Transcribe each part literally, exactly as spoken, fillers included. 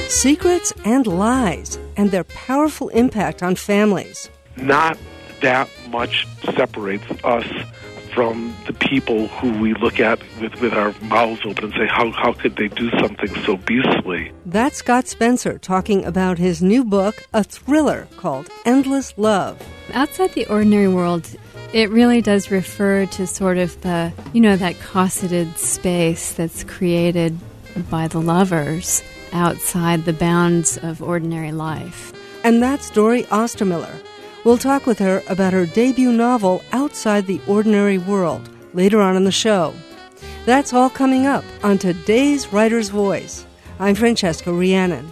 Secrets and lies, and their powerful impact on families. Not that much separates us from the people who we look at with, with our mouths open and say, how, how could they do something so beastly? That's Scott Spencer talking about his new book, a thriller called Endless Love. Outside the ordinary world, it really does refer to sort of the, you know, that cosseted space that's created by the lovers outside the bounds of ordinary life. And that's Dory Ostermiller. We'll talk with her about her debut novel, Outside the Ordinary World, later on in the show. That's all coming up on today's Writer's Voice. I'm Francesca Rhiannon.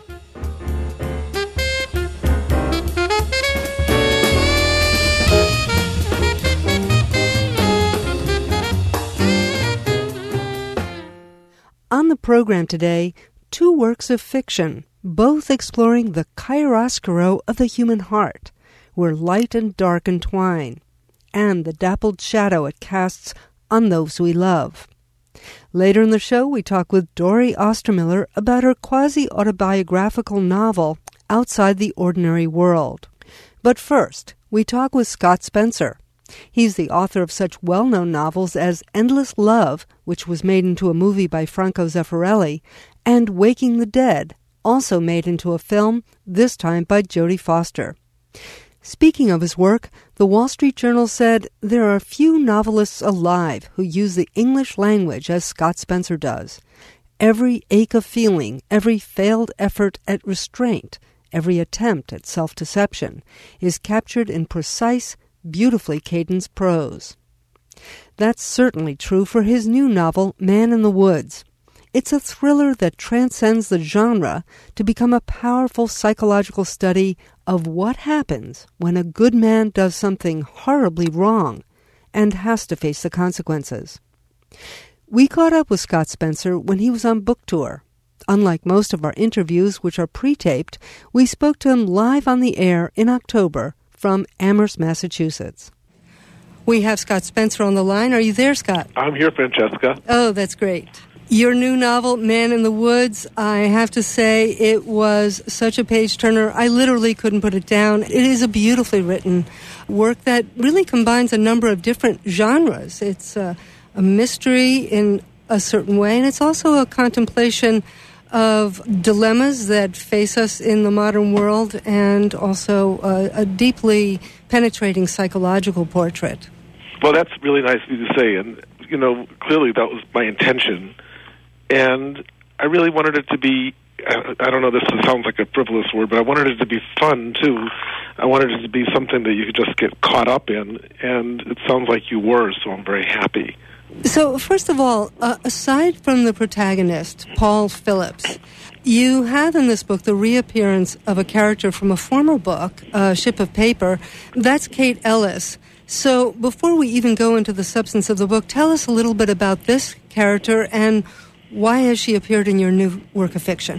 On the program today, two works of fiction, both exploring the chiaroscuro of the human heart, where light and dark entwine, and the dappled shadow it casts on those we love. Later in the show, we talk with Dory Ostermiller about her quasi-autobiographical novel, Outside the Ordinary World. But first, we talk with Scott Spencer. He's the author of such well-known novels as Endless Love, which was made into a movie by Franco Zeffirelli, and Waking the Dead, also made into a film, this time by Jodie Foster. Speaking of his work, the Wall Street Journal said there are few novelists alive who use the English language as Scott Spencer does. Every ache of feeling, every failed effort at restraint, every attempt at self-deception is captured in precise, beautifully cadenced prose. That's certainly true for his new novel, Man in the Woods. It's a thriller that transcends the genre to become a powerful psychological study of what happens when a good man does something horribly wrong and has to face the consequences. We caught up with Scott Spencer when he was on book tour. Unlike most of our interviews, which are pre-taped, we spoke to him live on the air in October from Amherst, Massachusetts. We have Scott Spencer on the line. Are you there, Scott? I'm here, Francesca. Oh, that's great. Your new novel, Man in the Woods, I have to say it was such a page-turner. I literally couldn't put it down. It is a beautifully written work that really combines a number of different genres. It's a, a mystery in a certain way, and it's also a contemplation of dilemmas that face us in the modern world, and also a, a deeply penetrating psychological portrait. Well, that's really nice of you to say, and, you know, clearly that was my intention. And I really wanted it to be, I don't know, this sounds like a frivolous word, but I wanted it to be fun, too. I wanted it to be something that you could just get caught up in, and it sounds like you were, so I'm very happy. So, first of all, uh, aside from the protagonist, Paul Phillips, you have in this book the reappearance of a character from a former book, uh, Ship of Paper. That's Kate Ellis. So, before we even go into the substance of the book, tell us a little bit about this character and why has she appeared in your new work of fiction?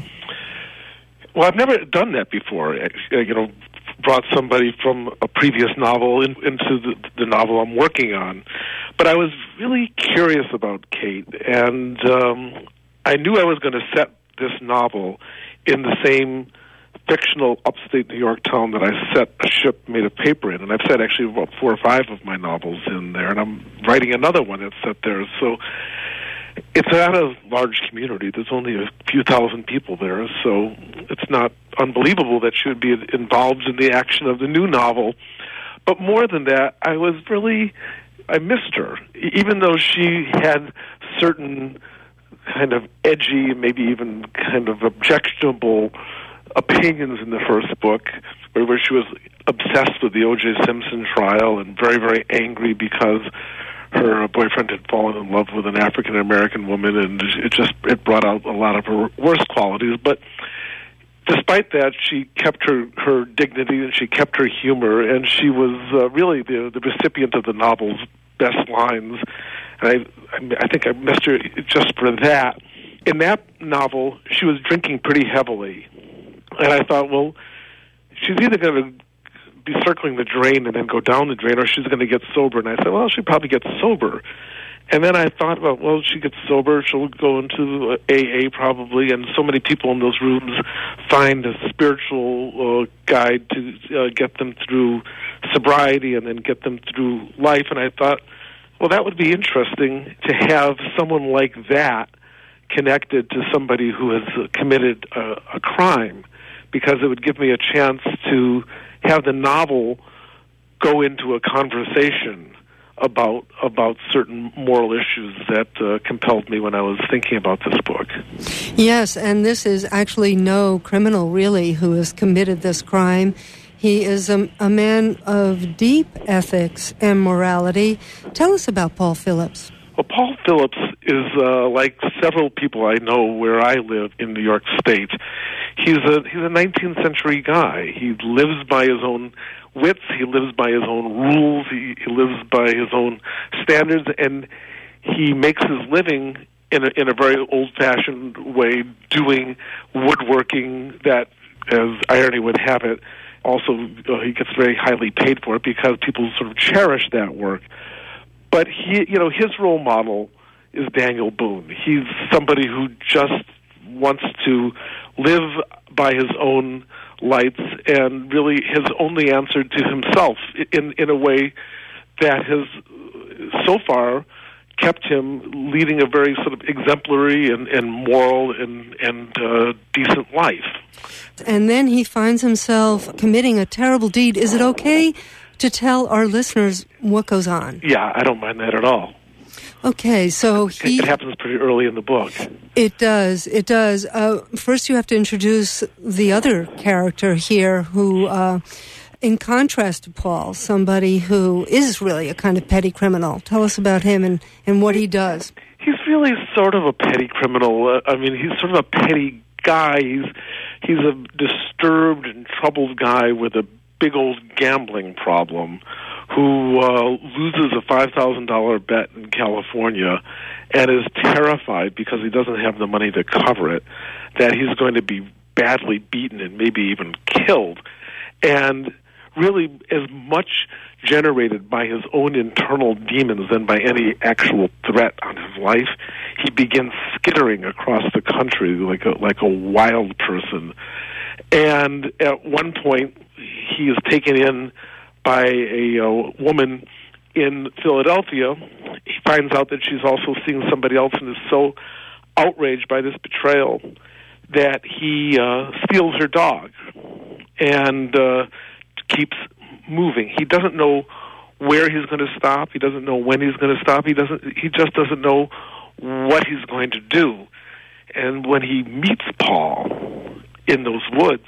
Well, I've never done that before, you know, brought somebody from a previous novel in, into the, the novel I'm working on. But I was really curious about Kate, and um, I knew I was going to set this novel in the same fictional upstate New York town that I set A Ship Made of Paper in. And I've set actually about four or five of my novels in there, and I'm writing another one that's set there. So it's not a large community. There's only a few thousand people there, so it's not unbelievable that she would be involved in the action of the new novel. But more than that, I was really, I missed her. Even though she had certain kind of edgy, maybe even kind of objectionable opinions in the first book, where, where she was obsessed with the O J Simpson trial and very, very angry because her boyfriend had fallen in love with an African-American woman, and it just it brought out a lot of her worst qualities. But despite that, she kept her, her dignity, and she kept her humor, and she was uh, really the, the recipient of the novel's best lines. And I, I think I missed her just for that. In that novel, she was drinking pretty heavily, and I thought, well, she's either going to be circling the drain and then go down the drain, or she's going to get sober. And I said, well, she'll probably get sober. And then I thought about, well, she gets sober, she'll go into A A probably, and so many people in those rooms find a spiritual uh, guide to uh, get them through sobriety and then get them through life. And I thought, well, that would be interesting to have someone like that connected to somebody who has uh, committed a, a crime, because it would give me a chance to have the novel go into a conversation about about certain moral issues that uh, compelled me when I was thinking about this book. Yes, and this is actually no criminal, really, who has committed this crime. He is a, a man of deep ethics and morality. Tell us about Paul Phillips. Well, Paul Phillips is uh, like several people I know where I live in New York State. He's a he's a nineteenth century guy. He lives by his own wits. He lives by his own rules. He, he lives by his own standards, and he makes his living in a, in a very old-fashioned way, doing woodworking that, as irony would have it, also uh, he gets very highly paid for it because people sort of cherish that work. But he, you know, his role model is Daniel Boone. He's somebody who just wants to live by his own lights and really has only answered to himself in in a way that has so far kept him leading a very sort of exemplary and, and moral and, and uh, decent life. And then he finds himself committing a terrible deed. Is it okay to tell our listeners what goes on? Yeah, I don't mind that at all. Okay, so he... It happens pretty early in the book. It does, it does. Uh, first you have to introduce the other character here who, uh, in contrast to Paul, somebody who is really a kind of petty criminal. Tell us about him and, and what he does. He's really sort of a petty criminal. Uh, I mean, he's sort of a petty guy. He's, he's a disturbed and troubled guy with a big old gambling problem who uh, loses a five thousand dollars bet in California and is terrified because he doesn't have the money to cover it, that he's going to be badly beaten and maybe even killed. And really as much generated by his own internal demons than by any actual threat on his life, he begins skittering across the country like a, like a wild person. And at one point, he is taken in by a uh, woman in Philadelphia. He finds out that she's also seeing somebody else and is so outraged by this betrayal that he uh, steals her dog and uh, keeps moving. He doesn't know where he's going to stop. He doesn't know when he's going to stop. He doesn't. He just doesn't know what he's going to do. And when he meets Paul in those woods,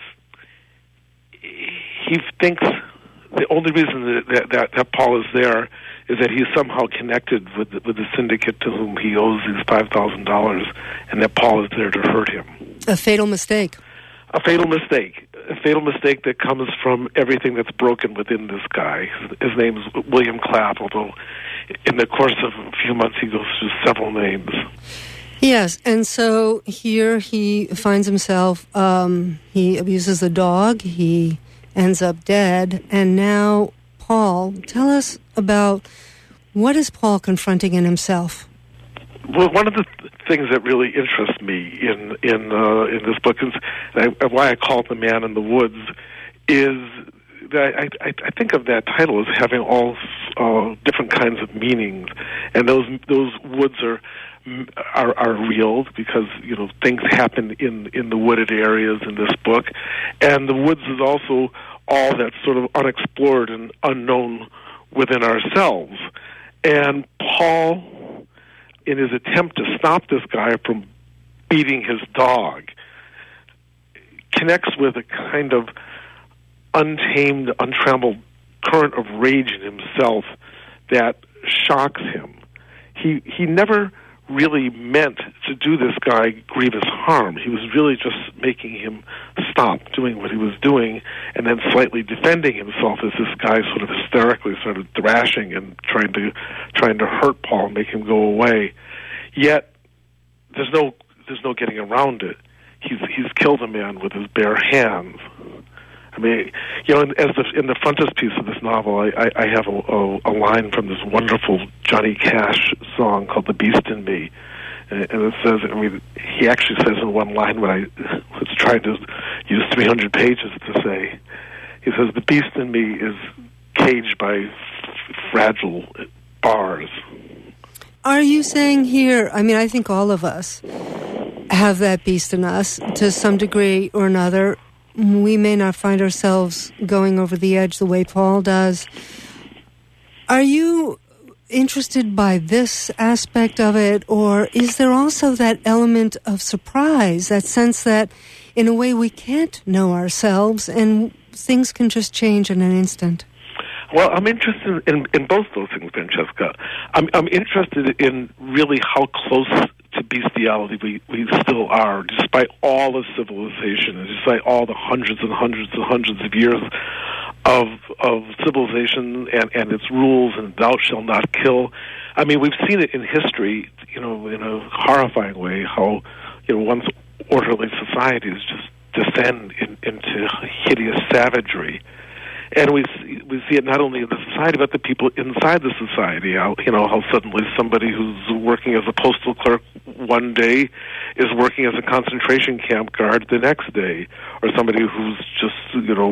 he thinks the only reason that, that, that Paul is there is that he's somehow connected with the, with the syndicate to whom he owes these five thousand dollars, and that Paul is there to hurt him. A fatal mistake. A fatal mistake. A fatal mistake that comes from everything that's broken within this guy. His name is William Clapp, although in the course of a few months he goes through several names. Yes, and so here he finds himself, um, he abuses the dog, he ends up dead, and now Paul, tell us about what is Paul confronting in himself? Well, one of the th- things that really interests me in in uh, in this book is and I, why I call it The Man in the Woods is that I, I, I think of that title as having all uh, different kinds of meanings, and those those woods are. Are, are real because you know things happen in in the wooded areas in this book, and the woods is also all that's sort of unexplored and unknown within ourselves. And Paul, in his attempt to stop this guy from beating his dog, connects with a kind of untamed, untrammeled current of rage in himself that shocks him. He he never really meant to do this guy grievous harm. He was really just making him stop doing what he was doing and then slightly defending himself as this guy sort of hysterically started thrashing and trying to trying to hurt Paul and make him go away. Yet there's no there's no getting around it. He's he's killed a man with his bare hands. I I mean, you know, as the, in the frontispiece of this novel, I, I, I have a, a, a line from this wonderful Johnny Cash song called "The Beast in Me," and, and it says, I mean, he actually says in one line what I was trying to use three hundred pages to say. He says, "The beast in me is caged by f- fragile bars." Are you saying here, I mean, I think all of us have that beast in us to some degree or another. We may not find ourselves going over the edge the way Paul does. Are you interested by this aspect of it, or is there also that element of surprise, that sense that in a way we can't know ourselves and things can just change in an instant? Well, I'm interested in, in both those things, Francesca. I'm, I'm interested in really how close to bestiality we, we still are, despite all the civilization, and despite all the hundreds and hundreds and hundreds of years of of civilization and, and its rules and thou shalt not kill. I mean, we've seen it in history, you know, in a horrifying way, how, you know, once orderly societies just descend in, into hideous savagery. And we see, we see it not only in the society, but the people inside the society. How, you know, how suddenly somebody who's working as a postal clerk one day is working as a concentration camp guard the next day, or somebody who's just, you know,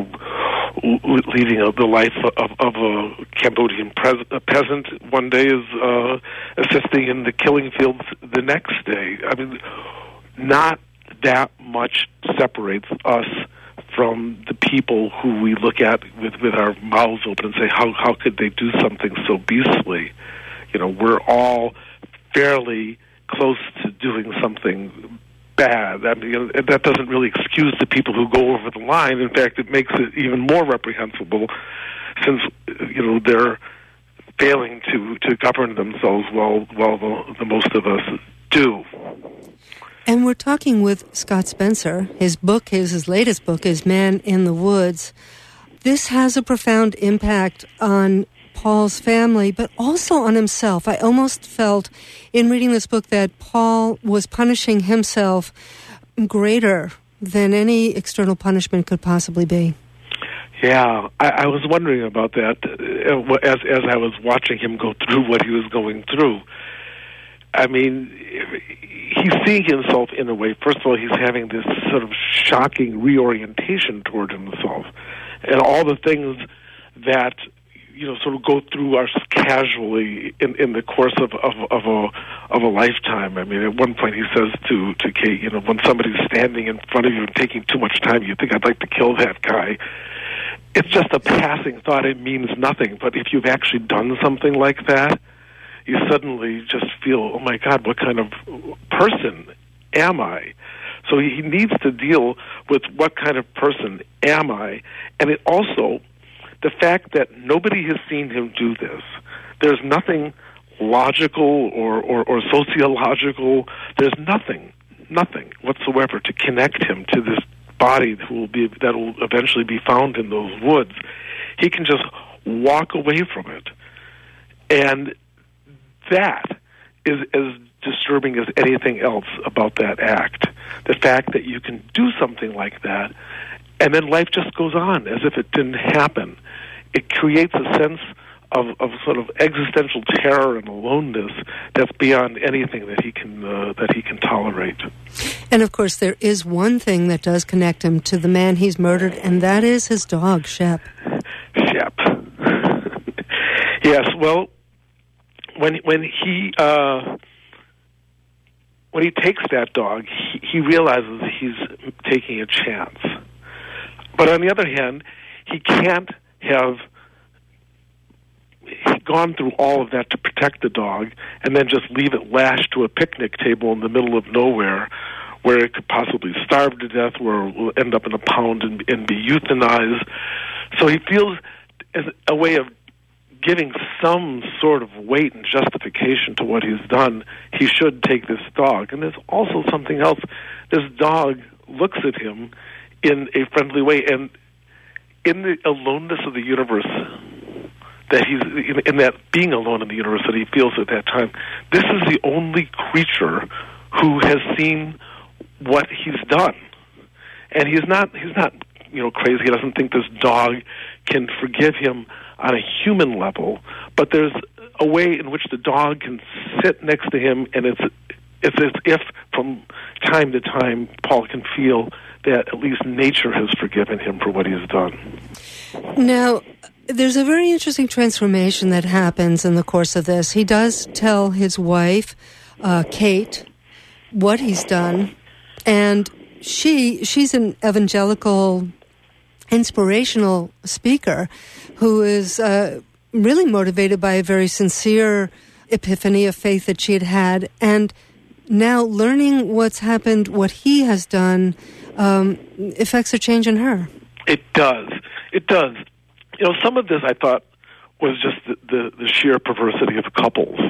leading a, the life of, of a Cambodian pres- a peasant one day is uh, assisting in the killing fields the next day. I mean, not that much separates us from the people who we look at with, with our mouths open and say, how how could they do something so beastly? You know, we're all fairly close to doing something bad. I mean, you know, that doesn't really excuse the people who go over the line. In fact, it makes it even more reprehensible, since, you know, they're failing to, to govern themselves while, while the, the most of us do. And we're talking with Scott Spencer. His book, his, his latest book, is Man in the Woods. This has a profound impact on Paul's family, but also on himself. I almost felt in reading this book that Paul was punishing himself greater than any external punishment could possibly be. Yeah, I, I was wondering about that uh, as as I was watching him go through what he was going through. I mean, he's seeing himself in a way. First of all, he's having this sort of shocking reorientation toward himself, and all the things that, you know, sort of go through us casually in, in the course of, of, of a of a lifetime. I mean, at one point he says to to Kate, you know, when somebody's standing in front of you and taking too much time, you think, I'd like to kill that guy. It's just a passing thought. It means nothing. But if you've actually done something like that, you suddenly just feel, oh my God, what kind of person am I? So he needs to deal with what kind of person am I, and it also, the fact that nobody has seen him do this. There's nothing logical or, or, or sociological. There's nothing, nothing whatsoever to connect him to this body that will be that will eventually be found in those woods. He can just walk away from it, and that is as disturbing as anything else about that act. The fact that you can do something like that, and then life just goes on as if it didn't happen. It creates a sense of, of sort of existential terror and aloneness that's beyond anything that he can uh, that he can tolerate. And of course, there is one thing that does connect him to the man he's murdered, and that is his dog, Shep. Shep. Yes. Well, when when he uh, when he takes that dog, he, he realizes he's taking a chance. But on the other hand, he can't have gone through all of that to protect the dog and then just leave it lashed to a picnic table in the middle of nowhere where it could possibly starve to death, where it will end up in a pound and, and be euthanized. So he feels as a way of giving some sort of weight and justification to what he's done, he should take this dog. And there's also something else. This dog looks at him in a friendly way, and in the aloneness of the universe, that he's in, in that being alone in the universe that he feels at that time, this is the only creature who has seen what he's done, and he's not he's not you know, crazy. He doesn't think this dog can forgive him on a human level, but there's a way in which the dog can sit next to him, and it's it's as if from time to time Paul can feel that at least nature has forgiven him for what he has done. Now, there's a very interesting transformation that happens in the course of this. He does tell his wife, uh, Kate, what he's done, and she she's an evangelical, inspirational speaker who is uh, really motivated by a very sincere epiphany of faith that she had had, and now learning what's happened, what he has done, um, affects a change in her. It does. It does. You know, some of this I thought was just the, the, the sheer perversity of couples.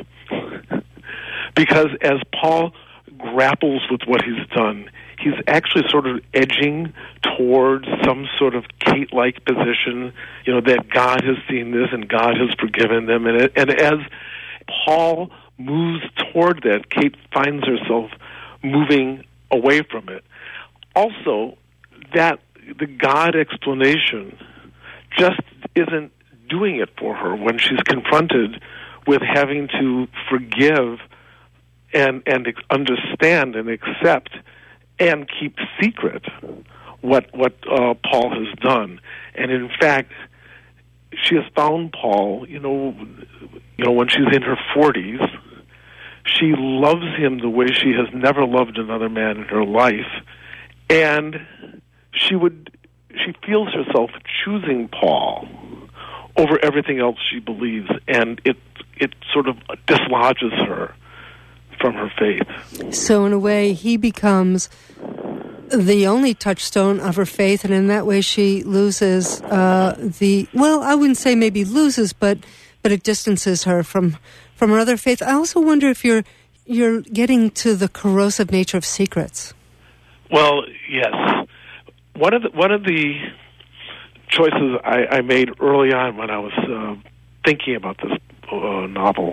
Because as Paul grapples with what he's done, he's actually sort of edging towards some sort of Kate-like position, you know, that God has seen this and God has forgiven them. And, it, and as Paul moves toward that, Kate finds herself moving away from it. Also, that the God explanation just isn't doing it for her when she's confronted with having to forgive and and understand and accept and keep secret what what uh, Paul has done. And in fact, she has found Paul, you know, you know, when she's in her forties. She loves him the way she has never loved another man in her life, and she would she feels herself choosing Paul over everything else she believes, and it it sort of dislodges her from her faith. So in a way, he becomes the only touchstone of her faith, and in that way she loses uh, the, well, I wouldn't say maybe loses, but but it distances her from from her other faith. I also wonder if you're you're getting to the corrosive nature of secrets. Well, yes. One of the, one of the choices I, I made early on when I was uh, thinking about this uh, novel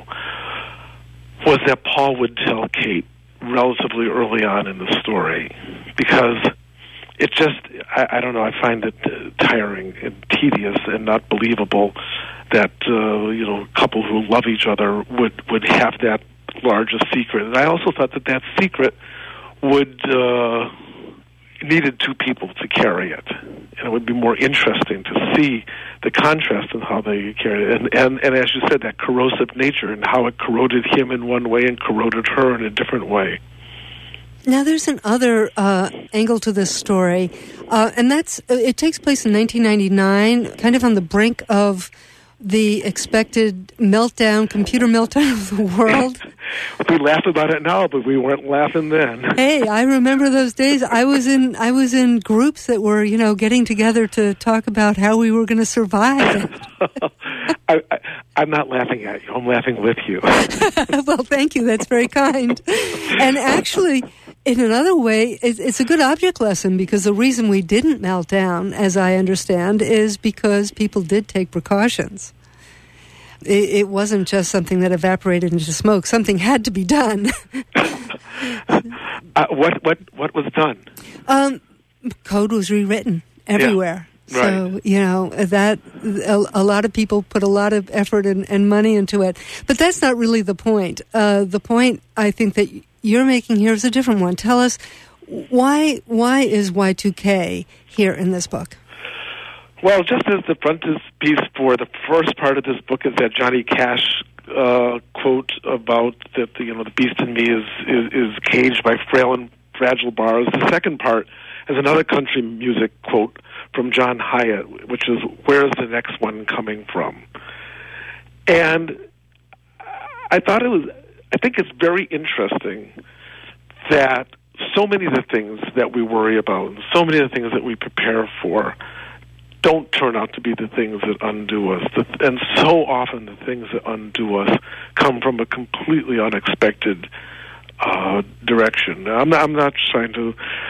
was that Paul would tell Kate relatively early on in the story, because it just, I, I don't know, I find it uh, tiring and tedious and not believable that, uh, you know, a couple who love each other would, would have that large a secret. And I also thought that that secret would, uh, needed two people to carry it. And it would be more interesting to see the contrast in how they carried it. And, and, and as you said, that corrosive nature and how it corroded him in one way and corroded her in a different way. Now, there's another uh, angle to this story, uh, and that's, it takes place in nineteen ninety-nine, kind of on the brink of the expected meltdown, computer meltdown of the world. We laugh about it now, but we weren't laughing then. Hey, I remember those days. I was in I was in groups that were, you know, getting together to talk about how we were going to survive. I, I, I'm not laughing at you. I'm laughing with you. Well, thank you. That's very kind. And actually, in another way, it's, it's a good object lesson, because the reason we didn't melt down, as I understand, is because people did take precautions. It, it wasn't just something that evaporated into smoke. Something had to be done. uh, what what what was done? Um, code was rewritten everywhere. Yeah, so, right. you know, that a, a lot of people put a lot of effort and, and money into it. But that's not really the point. Uh, the point, I think, that you're making here is a different one. Tell us, why why is Y two K here in this book? Well, just as the frontispiece for the first part of this book is that Johnny Cash uh, quote about that the, you know, the beast in me is, is is caged by frail and fragile bars. The second part is another country music quote from John Hyatt, which is, "Where's the next one coming from?" And I thought it was, I think it's very interesting that so many of the things that we worry about, so many of the things that we prepare for, don't turn out to be the things that undo us. And so often the things that undo us come from a completely unexpected uh, direction. Now, I'm not, I'm not trying to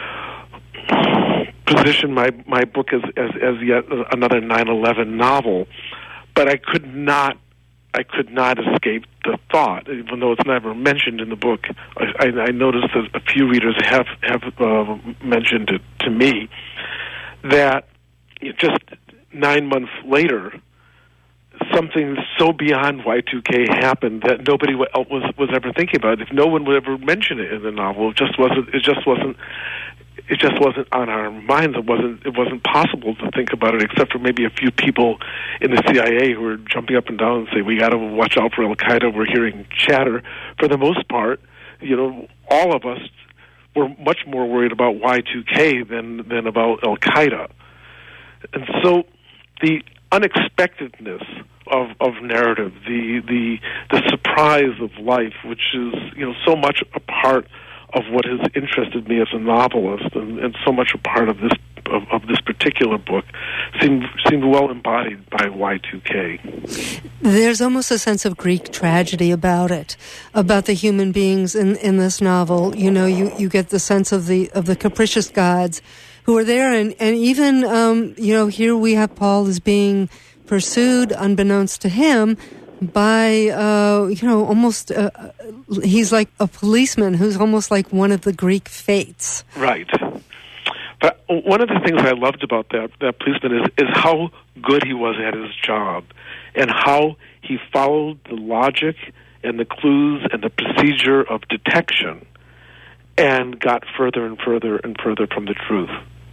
position my, my book as, as, as yet another nine eleven novel, but I could not I could not escape the thought, even though it's never mentioned in the book. I, I, I noticed that a few readers have, have uh, mentioned it to me, that just nine months later, something so beyond Y two K happened that nobody else was was ever thinking about it. If no one would ever mention it in the novel, it just wasn't. It just wasn't. It just wasn't on our minds. It wasn't. It wasn't possible to think about it, except for maybe a few people in the C I A who were jumping up and down and say, "We got to watch out for Al Qaeda. We're hearing chatter." For the most part, you know, all of us were much more worried about Y two K than than about Al Qaeda, and so the unexpectedness of of narrative, the the the surprise of life, which is, you know, so much a part of what has interested me as a novelist, and, and so much a part of this of, of this particular book, seemed seemed well embodied by Y two K. There's almost a sense of Greek tragedy about it, about the human beings in, in this novel. You know, you, you get the sense of the of the capricious gods who are there, and and even um, you know, here we have Paul is being pursued, unbeknownst to him, by, uh, you know, almost, uh, he's like a policeman who's almost like one of the Greek fates. Right. But one of the things I loved about that, that policeman is, is how good he was at his job, and how he followed the logic and the clues and the procedure of detection and got further and further and further from the truth.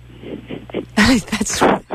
That's right.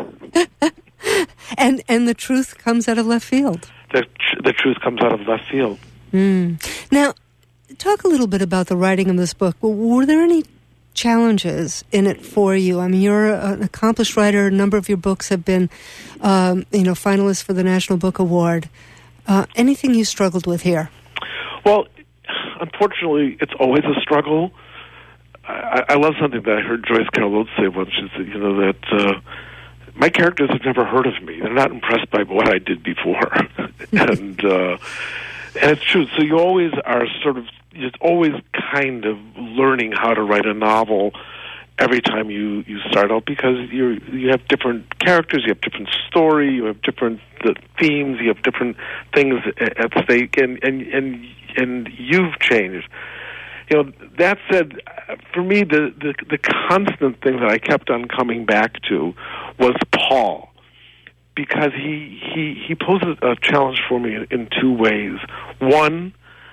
and, and the truth comes out of left field. The, tr- the truth comes out of left field. Mm. Now, talk a little bit about the writing of this book. Were there any challenges in it for you? I mean, you're an accomplished writer. A number of your books have been, um, you know, finalists for the National Book Award. Uh, anything you struggled with here? Well, unfortunately, it's always a struggle. I, I love something that I heard Joyce Carol Oates say once. She said, you know, that uh, my characters have never heard of me. They're not impressed by what I did before. and uh, and it's true. So you always are sort of, just always kind of learning how to write a novel every time you, you start out, because you you have different characters, you have different story, you have different the themes, you have different things at stake, and and and, and you've changed. You know, that said, for me, the, the the constant thing that I kept on coming back to was Paul, because he he he poses a challenge for me in, in two ways. One,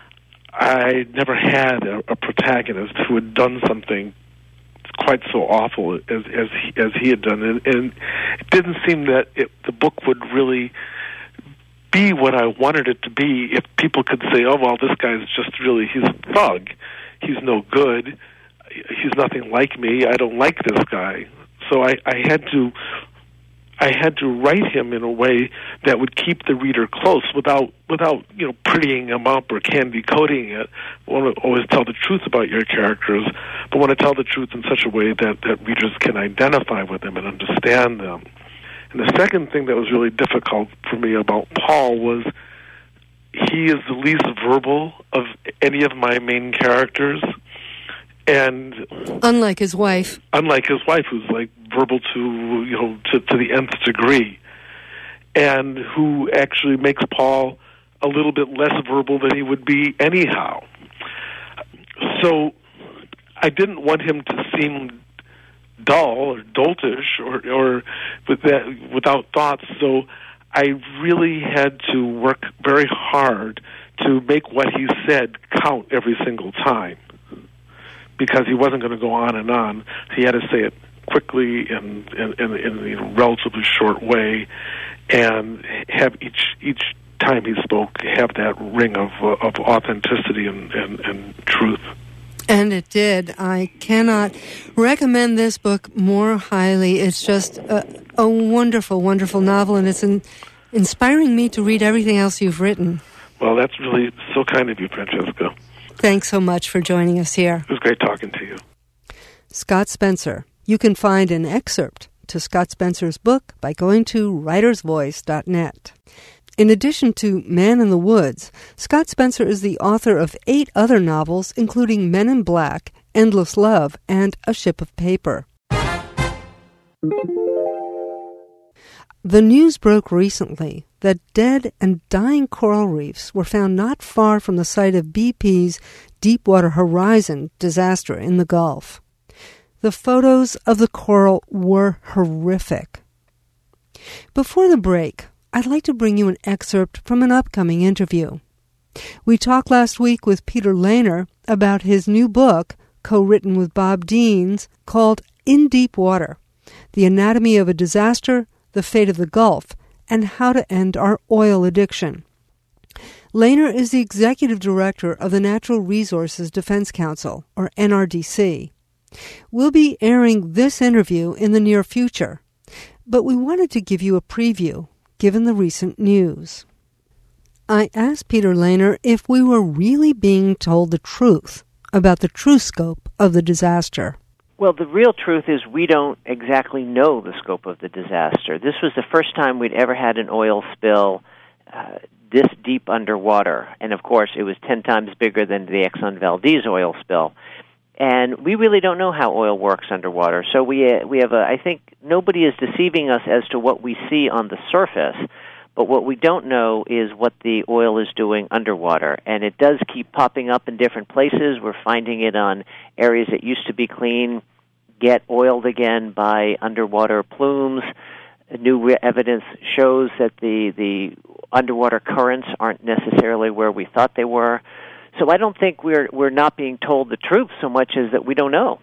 I never had a, a protagonist who had done something quite so awful as as he, as he had done, and, and it didn't seem that it, the book would really be what I wanted it to be if people could say, "Oh, well, this guy's just really, he's a thug. He's no good. He's nothing like me. I don't like this guy." So I, I had to, I had to write him in a way that would keep the reader close, without, without you know, prettying him up or candy coating it. I want to always tell the truth about your characters, but want to tell the truth in such a way that, that readers can identify with them and understand them. And the second thing that was really difficult for me about Paul was he is the least verbal of any of my main characters. And unlike his wife, unlike his wife, who's like verbal to you know to, to the nth degree, and who actually makes Paul a little bit less verbal than he would be anyhow. So I didn't want him to seem dull or doltish or or with that without thoughts. So I really had to work very hard to make what he said count every single time, because he wasn't going to go on and on. He had to say it quickly and in, in, in, in a relatively short way, and have each each time he spoke have that ring of uh, of authenticity and, and, and truth. And it did. I cannot recommend this book more highly. It's just a, a wonderful, wonderful novel, and it's in, inspiring me to read everything else you've written. Well, that's really so kind of you, Francesca. Thanks so much for joining us here. It was great talking to you. Scott Spencer. You can find an excerpt to Scott Spencer's book by going to writers voice dot net. In addition to Man in the Woods, Scott Spencer is the author of eight other novels, including Men in Black, Endless Love, and A Ship of Paper. The news broke recently that dead and dying coral reefs were found not far from the site of B P's Deepwater Horizon disaster in the Gulf. The photos of the coral were horrific. Before the break, I'd like to bring you an excerpt from an upcoming interview. We talked last week with Peter Lehner about his new book, co-written with Bob Deans, called In Deep Water, The Anatomy of a Disaster, The Fate of the Gulf, and How to End Our Oil Addiction. Lehner is the executive director of the Natural Resources Defense Council, or N R D C. We'll be airing this interview in the near future, but we wanted to give you a preview, given the recent news. I asked Peter Lehner if we were really being told the truth about the true scope of the disaster. Well, the real truth is we don't exactly know the scope of the disaster. This was the first time we'd ever had an oil spill uh, this deep underwater. And, of course, it was ten times bigger than the Exxon Valdez oil spill. And we really don't know how oil works underwater. So we uh, we have a, I think nobody is deceiving us as to what we see on the surface, but what we don't know is what the oil is doing underwater. And it does keep popping up in different places. We're finding it on areas that used to be clean, get oiled again by underwater plumes. New re- evidence shows that the, the underwater currents aren't necessarily where we thought they were. So I don't think we're we're not being told the truth so much as that we don't know.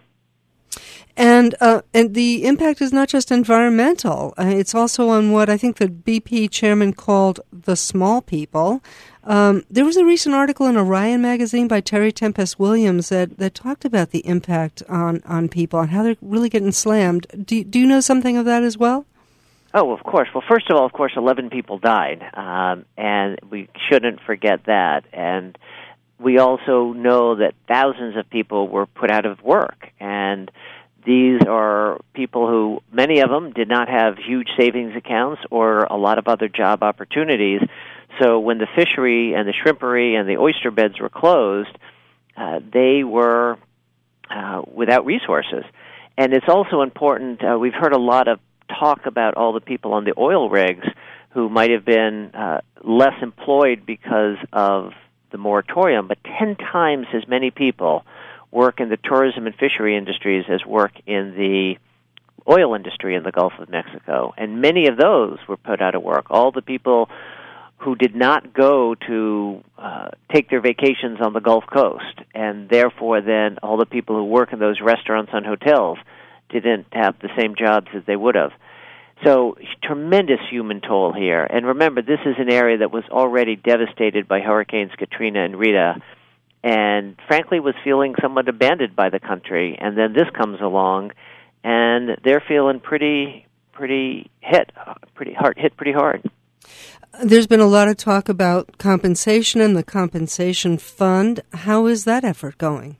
And uh, and the impact is not just environmental. Uh, it's also on what I think the B P chairman called the small people. Um, there was a recent article in Orion magazine by Terry Tempest Williams that, that talked about the impact on, on people and how they're really getting slammed. Do, do you know something of that as well? Oh, of course. Well, first of all, of course, eleven people died, um, and we shouldn't forget that. And we also know that thousands of people were put out of work, and these are people who, many of them, did not have huge savings accounts or a lot of other job opportunities. So when the fishery and the shrimpery and the oyster beds were closed, uh, they were uh, without resources. And it's also important, uh, we've heard a lot of talk about all the people on the oil rigs who might have been uh, less employed because of the moratorium, but ten times as many people work in the tourism and fishery industries as work in the oil industry in the Gulf of Mexico. And many of those were put out of work. All the people who did not go to uh, take their vacations on the Gulf Coast, and therefore then all the people who work in those restaurants and hotels didn't have the same jobs as they would have. So tremendous human toll here. And remember, this is an area that was already devastated by Hurricanes Katrina and Rita, and frankly was feeling somewhat abandoned by the country. And then this comes along, and they're feeling pretty, pretty hit, pretty hard, hit pretty hard. There's been a lot of talk about compensation and the compensation fund. How is that effort going?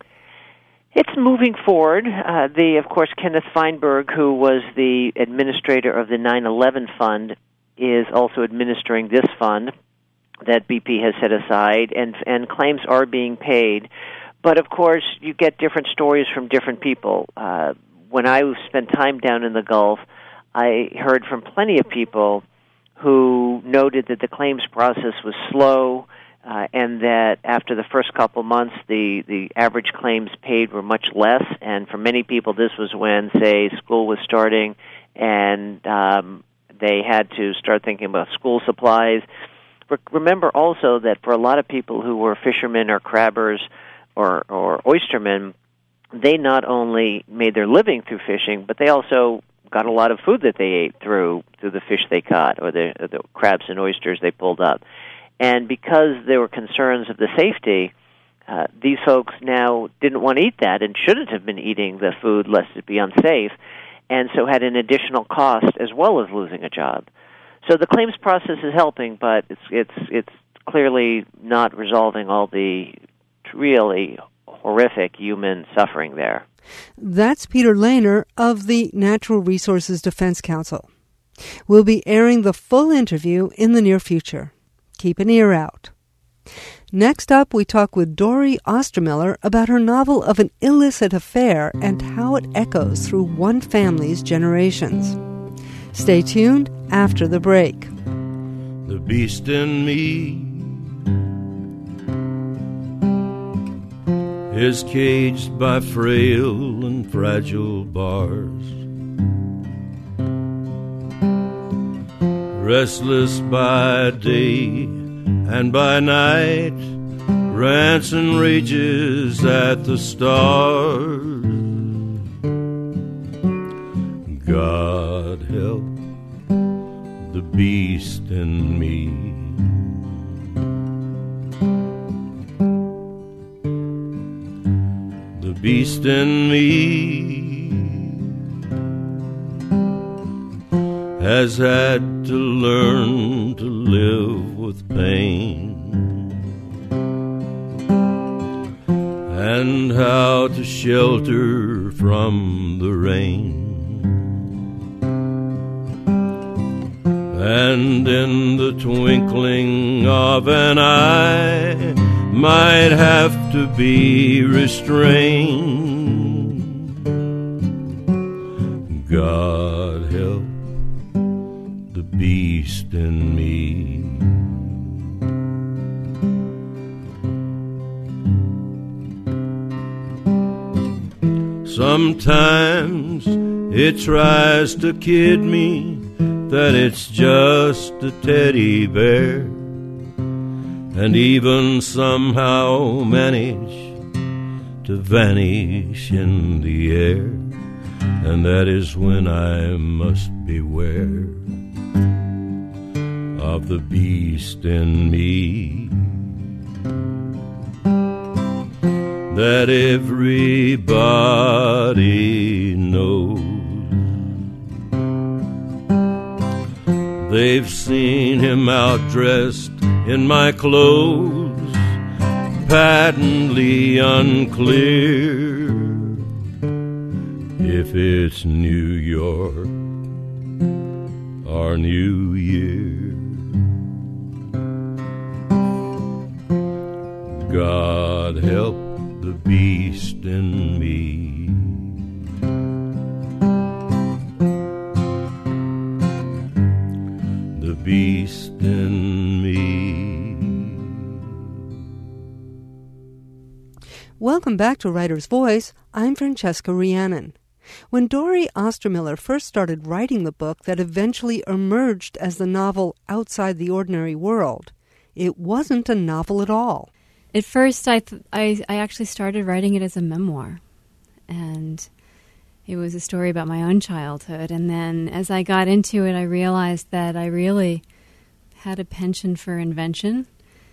It's moving forward. Uh, the, of course, Kenneth Feinberg, who was the administrator of the nine eleven fund, is also administering this fund that B P has set aside, and and claims are being paid. But, of course, you get different stories from different people. Uh, when I spent time down in the Gulf, I heard from plenty of people who noted that the claims process was slow, Uh, and that after the first couple months, the, the average claims paid were much less. And for many people, this was when, say, school was starting and um, they had to start thinking about school supplies. Re- remember also that for a lot of people who were fishermen or crabbers or, or oystermen, they not only made their living through fishing, but they also got a lot of food that they ate through through the fish they caught or the, the crabs and oysters they pulled up. And because there were concerns of the safety, uh, these folks now didn't want to eat that and shouldn't have been eating the food lest it be unsafe, and so had an additional cost as well as losing a job. So the claims process is helping, but it's it's it's clearly not resolving all the really horrific human suffering there. That's Peter Lehner of the Natural Resources Defense Council. We'll be airing the full interview in the near future. Keep an ear out. Next up, we talk with Dory Ostermiller about her novel of an illicit affair and how it echoes through one family's generations. Stay tuned after the break. The beast in me is caged by frail and fragile bars. restless by day and by night, rants and rages at the stars. God help the beast in me. The beast in me has had to learn to live with pain, and how to shelter from the rain. And in the twinkling of an eye might have to be restrained. God help the beast in me. Sometimes it tries to kid me that it's just a teddy bear, and even somehow manage to vanish in the air, and that is when I must beware of the beast in me that everybody knows. They've seen him out-dressed in my clothes, patently unclear if it's New York or New Year. God help the beast in me. The beast in me. Welcome back to Writer's Voice. I'm Francesca Rhiannon. When Dory Ostermiller first started writing the book that eventually emerged as the novel Outside the Ordinary World, it wasn't a novel at all. At first, I, th- I I actually started writing it as a memoir, and it was a story about my own childhood. And then as I got into it, I realized that I really had a penchant for invention,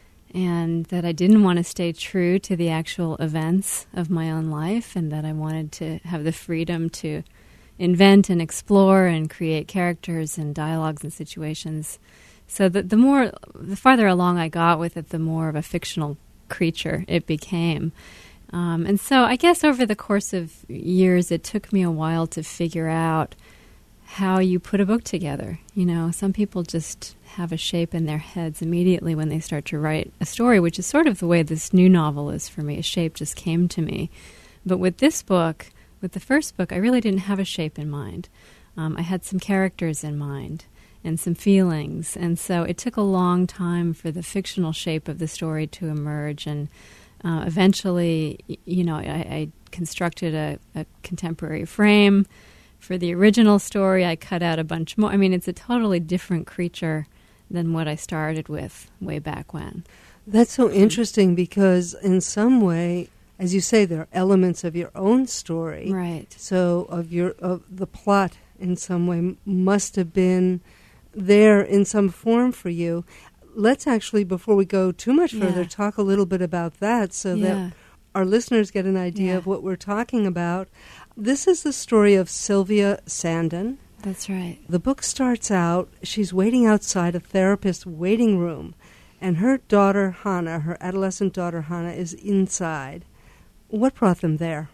and that I didn't want to stay true to the actual events of my own life, and that I wanted to have the freedom to invent and explore and create characters and dialogues and situations. So the, the more, the farther along I got with it, the more of a fictional creature it became. Um, and so I guess over the course of years, it took me a while to figure out how you put a book together. You know, some people just have a shape in their heads immediately when they start to write a story, which is sort of the way this new novel is for me. A shape just came to me. But with this book, with the first book, I really didn't have a shape in mind. Um, I had some characters in mind and some feelings. And so it took a long time for the fictional shape of the story to emerge. And uh, eventually, you know, I, I constructed a, a contemporary frame. For the original story, I cut out a bunch more. I mean, it's a totally different creature than what I started with way back when. That's so interesting because in some way, as you say, there are elements of your own story. Right. So of your of the plot in some way must have been there in some form for you. Let's actually, before we go too much further, Yeah. talk a little bit about that so Yeah. that our listeners get an idea Yeah. of what we're talking about. This is the story of Sylvia Sandon. That's right. The book starts out, she's waiting outside a therapist's waiting room, and her daughter, Hannah, her adolescent daughter, Hannah, is inside. What brought them there?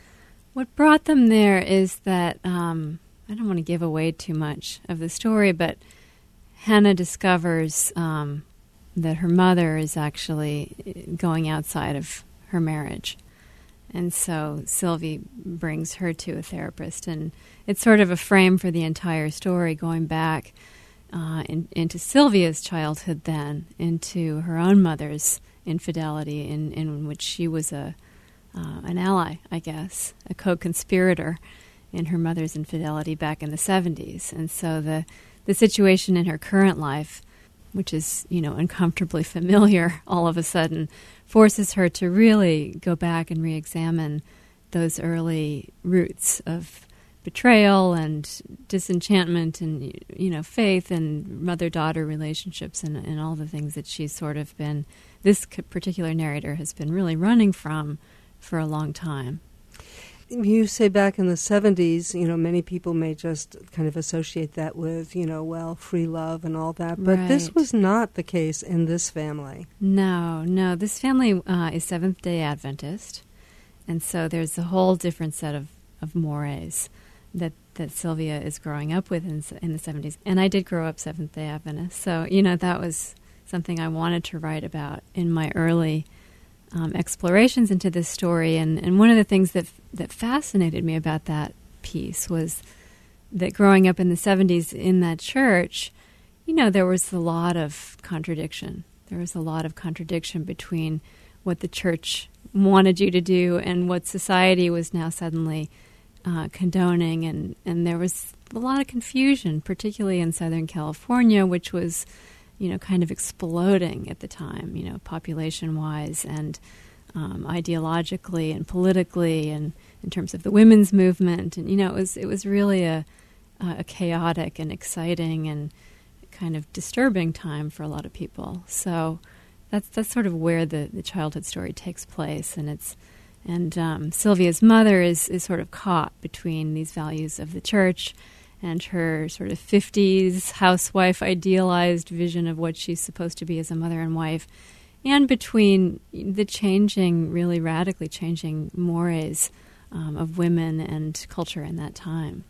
What brought them there is that, um, I don't want to give away too much of the story, but Hannah discovers um, that her mother is actually going outside of her marriage. And so Sylvie brings her to a therapist, and it's sort of a frame for the entire story, going back uh, in, into Sylvia's childhood then, into her own mother's infidelity, in, in which she was a uh, an ally, I guess, a co-conspirator in her mother's infidelity back in the seventies. And so the the situation in her current life, which is, you know, uncomfortably familiar all of a sudden, forces her to really go back and re-examine those early roots of betrayal and disenchantment and, you know, faith and mother-daughter relationships and, and all the things that she's sort of been, this particular narrator has been really running from for a long time. You say back in the seventies, you know, many people may just kind of associate that with, you know, well, free love and all that. But Right. this was not the case in this family. No, no. This family uh, is Seventh-day Adventist, and so there's a whole different set of, of mores that, that Sylvia is growing up with in, in the seventies. And I did grow up Seventh-day Adventist, so, you know, that was something I wanted to write about in my early Um, explorations into this story, and, and one of the things that that fascinated me about that piece was that growing up in the seventies in that church, you know, there was a lot of contradiction. There was a lot of contradiction between what the church wanted you to do and what society was now suddenly uh, condoning, and, and there was a lot of confusion, particularly in Southern California, which was, you know, kind of exploding at the time, you know, population-wise and um, ideologically and politically, and in terms of the women's movement. And, you know, it was it was really a, a chaotic and exciting and kind of disturbing time for a lot of people. So that's that's sort of where the, the childhood story takes place. And it's and um, Sylvia's mother is, is sort of caught between these values of the church and her sort of fifties housewife idealized vision of what she's supposed to be as a mother and wife, and between the changing, really radically changing mores um, of women and culture in that time.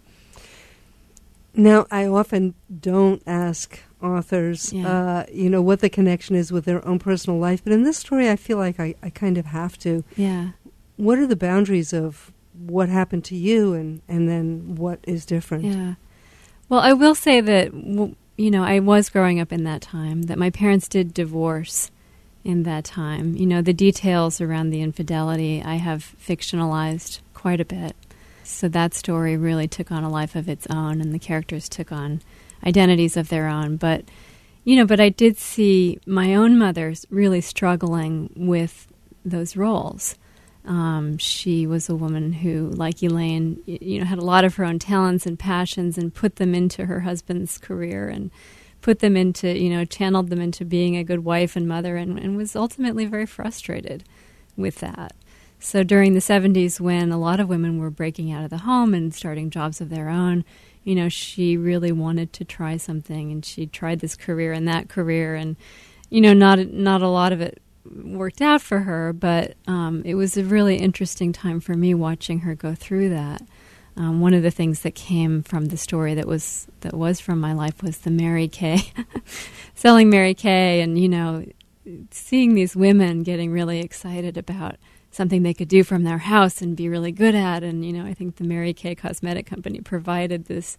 Now, I often don't ask authors, Yeah. uh, you know, what the connection is with their own personal life, but in this story I feel like I, I kind of have to. Yeah. What are the boundaries of what happened to you, and, and then what is different? Yeah. Well, I will say that, you know, I was growing up in that time, that my parents did divorce in that time. You know, the details around the infidelity I have fictionalized quite a bit. So that story really took on a life of its own, and the characters took on identities of their own. But, you know, but I did see my own mother really struggling with those roles. Um, she was a woman who, like Elaine, you know, had a lot of her own talents and passions and put them into her husband's career and put them into, you know, channeled them into being a good wife and mother, and, and was ultimately very frustrated with that. So during the seventies, when a lot of women were breaking out of the home and starting jobs of their own, you know, she really wanted to try something, and she tried this career and that career, and, you know, not not a lot of it worked out for her, but um, it was a really interesting time for me watching her go through that. Um, one of the things that came from the story that was that was from my life was the Mary Kay, selling Mary Kay, and, you know, seeing these women getting really excited about something they could do from their house and be really good at. And, you know, I think the Mary Kay Cosmetic Company provided this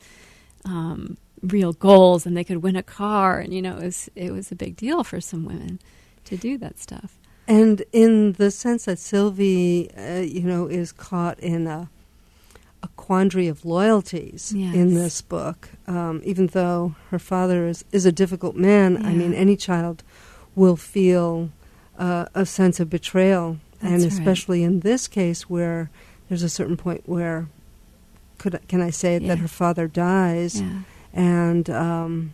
um, real goals, and they could win a car, and, you know, it was it was a big deal for some women to do that stuff. And in the sense that Sylvie, uh, you know, is caught in a, a quandary of loyalties Yes. in this book, um, even though her father is, is a difficult man, I Yeah. mean, any child will feel uh, a sense of betrayal. That's and right. especially in this case where there's a certain point where, could I- can I say it, Yeah. that her father dies, Yeah, and um,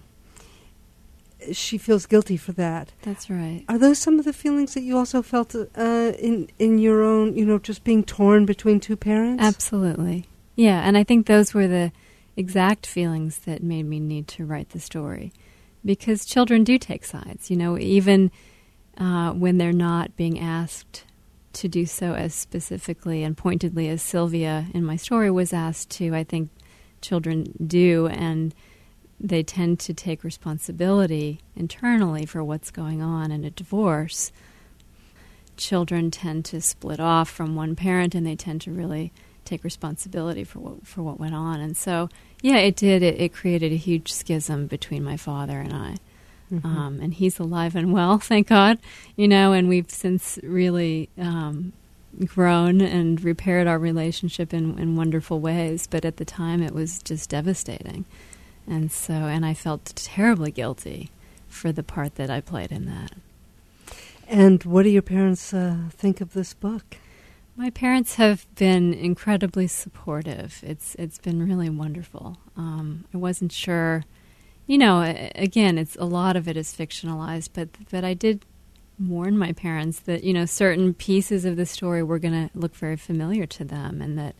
she feels guilty for that. that's right. Are those some of the feelings that you also felt uh, in in your own, you know, just being torn between two parents? Absolutely. Yeah, and I think those were the exact feelings that made me need to write the story. Because children do take sides, you know, even uh, when they're not being asked to do so as specifically and pointedly as Sylvia in my story was asked to. I think children do, and they tend to take responsibility internally for what's going on in a divorce. Children tend to split off from one parent, and they tend to really take responsibility for what for what went on. And so, yeah, it did. It, it created a huge schism between my father and I. Mm-hmm. Um, and he's alive and well, thank God, you know, and we've since really um, grown and repaired our relationship in, in wonderful ways. But at the time, it was just devastating. And so, and I felt terribly guilty for the part that I played in that. And what do your parents uh, think of this book? My parents have been incredibly supportive. It's it's been really wonderful. Um, I wasn't sure, you know. Again, it's a lot of it is fictionalized, but but I did warn my parents that, you know, certain pieces of the story were going to look very familiar to them, and that.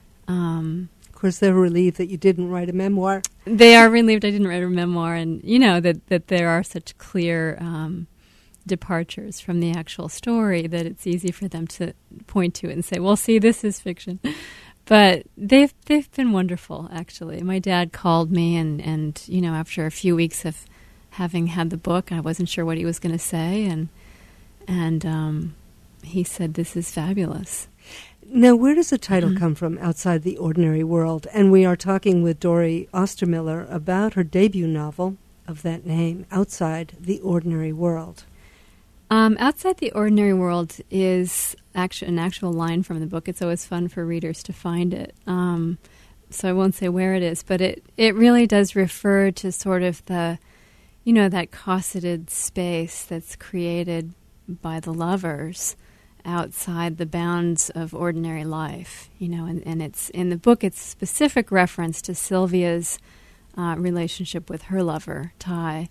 Um, of course, they're relieved that you didn't write a memoir. They are relieved I didn't write a memoir, and you know that that there are such clear. Um, departures from the actual story that it's easy for them to point to it and say, well, see, this is fiction. But they've they've been wonderful, actually. My dad called me, and, and you know, after a few weeks of having had the book, I wasn't sure what he was going to say, and and um, he said, this is fabulous. Now, where does the title Mm-hmm. come from, Outside the Ordinary World? And we are talking with Dori Ostermiller about her debut novel of that name, Outside the Ordinary World. Um, Outside the Ordinary World is actu- an actual line from the book. It's always fun for readers to find it. Um, so I won't say where it is, but it, it really does refer to sort of the, you know, that cosseted space that's created by the lovers outside the bounds of ordinary life. You know, and, and it's in the book, it's specific reference to Sylvia's uh, relationship with her lover, Ty,